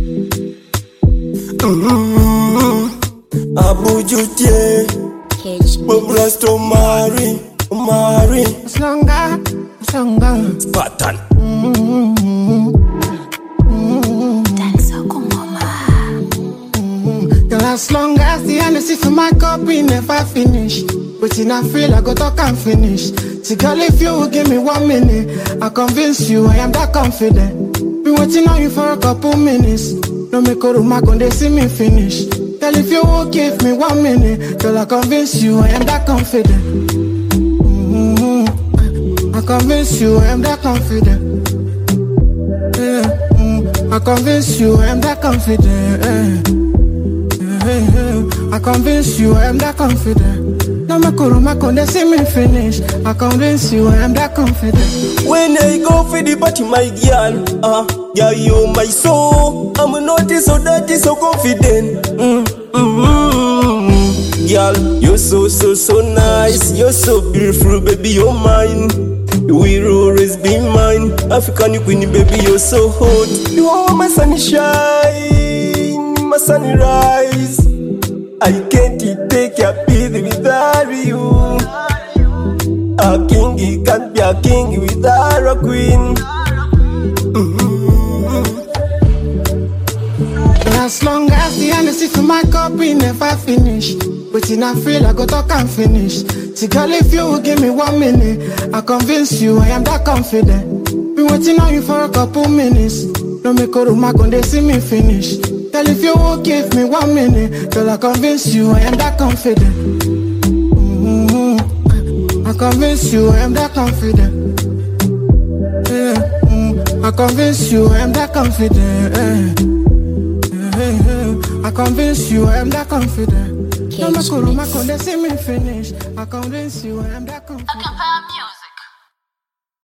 Abujutye Mublasto Mari Slonga Spartan Girl, as long as the energy for my cup we never finish. But in I feel I go talk and finish. See girl, if you will give me 1 minute, I convince you I am that confident. Been waiting on you for a couple minutes. No make a room, I gon' they see me finish. Girl, if you will give me 1 minute, girl, I convince you I am that confident. I convince you I am that confident. I convince you I am that confident. I convince you I am that confident. No make a room, I gon' they see me finish. I convince you I am that confident. When I go for the party, my girl, yeah, you my soul. I'm not so dirty, so confident. Girl, you're so nice. You're so beautiful, baby, you're mine. You will always be mine. African queen, baby, you're so hot. You are my sunshine, my sunrise. I can't take your peace without you. A king can't be a king without a queen. As long as the energy for my cup we never finish. But in I feel I go talk and finish. See girl, if you will give me 1 minute, I convince you I am that confident. Been waiting on you for a couple minutes. No make a room, I gon' they see me finish. Girl, if you will give me 1 minute, girl, I convince you I am that confident. I convince you I am that confident. I convince you I am that confident. I convince you I am that confident. No make a room, I gon' they see me finish. I convince you I am that confident.